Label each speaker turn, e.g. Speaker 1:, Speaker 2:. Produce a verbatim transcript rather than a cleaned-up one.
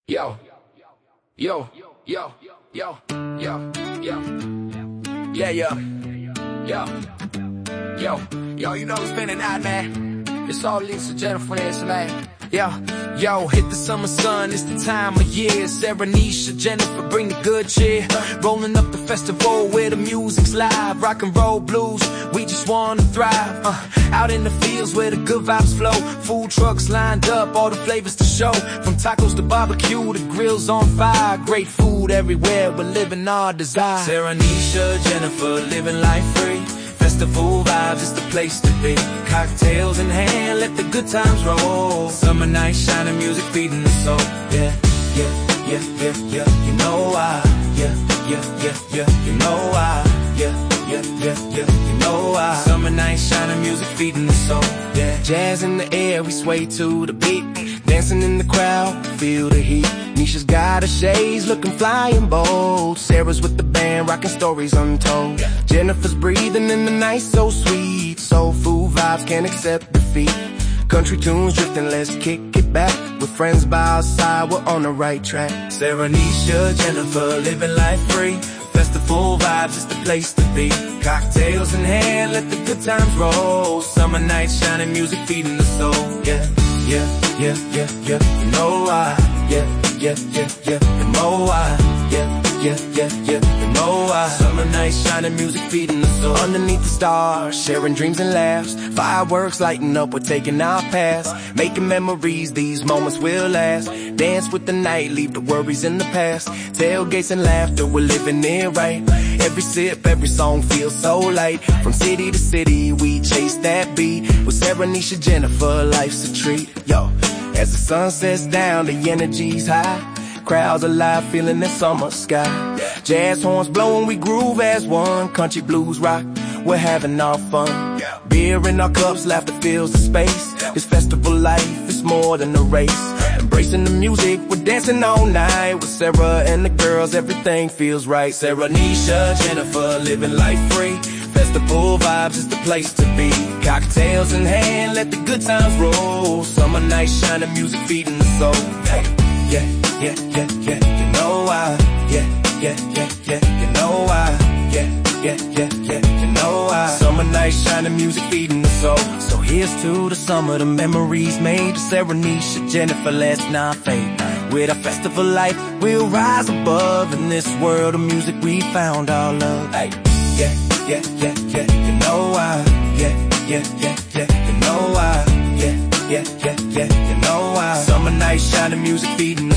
Speaker 1: Yo, yo, yo, yo, yo, yo, yeah, yo, yo, yo, yo, you know what's spinning out, man. It's all Lisa Jennifer, it's man. Yo, yo, hit the summer sun, it's the time of year. Sarah, Nisha, Jennifer, bring the good cheer. Rolling up the festival where the music's live. Rock and roll blues, we just wanna thrive. uh, Out in the fields where the good vibes flow. Food trucks lined up, all the flavors to show. From tacos to barbecue, the grill's on fire. Great food everywhere, we're living our desire. Sarah, Nisha, Jennifer, living life free. Festival vibes, it's the place to be. Cocktails in hand, let the good times roll. Summer night, shining music, feeding the soul. Yeah, yeah, yeah, yeah, yeah, you know why. Yeah, yeah, yeah, yeah, you know why. Yeah, yeah, yeah, yeah, you know why. Summer night, shining music, feeding the soul. Yeah, jazz in the air, we sway to the beat. Dancing in the crowd, feel the heat. Nisha's got her shades, looking fly and bold. Sarah's with the band, rocking stories untold. Jennifer's breathing in the night, so sweet. Soul food vibes, can't accept defeat. Country tunes drifting, let's kick it back. With friends by our side, we're on the right track. Sarah, Nisha, Jennifer, living life free. Festival vibes, it's the place to be. Cocktails in hand, let the good times roll. Summer night, shining music, feeding the soul. Yeah, yeah, yeah, yeah, yeah, you know why. Yeah, yeah, yeah, yeah, you know why. Yeah, yeah, yeah, yeah, you know why. Summer night, shining music, feeding the soul. Underneath the stars, sharing dreams and laughs. Fireworks lighting up, we're taking our paths. Making memories, these moments will last. Dance with the night, leave the worries in the past. Tailgates and laughter, we're living it right. Every sip, every song feels so light. From city to city, we chase that beat. With Sarah, Nisha, Jennifer, life's a treat. Yo, as the sun sets down, the energy's high. Crowds alive, feeling that summer sky. Jazz horns blowing, we groove as one. Country blues rock, we're having our fun. Beer in our cups, laughter fills the space. This festival life is more than a race. Embracing the music, we're dancing all night. With Sarah and the girls, everything feels right. Sarah, Nisha, Jennifer, living life free. Festival vibes is the place to be. Cocktails in hand, let the good times roll. Summer night, shining music, feeding the soul. Hey, yeah, yeah, yeah, yeah, you know why. Yeah, yeah, yeah, yeah, you know why. Yeah, yeah, yeah, yeah, you know why. Summer night, shining music, feeding the soul. So here's to the summer, the memories made. Sarah, Nisha, Jennifer, let's not fade. With our festival life, we'll rise above. In this world of music, we found our love. Hey, yeah, yeah, yeah, yeah, you know why. Yeah, yeah, yeah, yeah, you know why. Yeah, yeah, yeah, yeah, you know why. Summer night, shining music, feeding the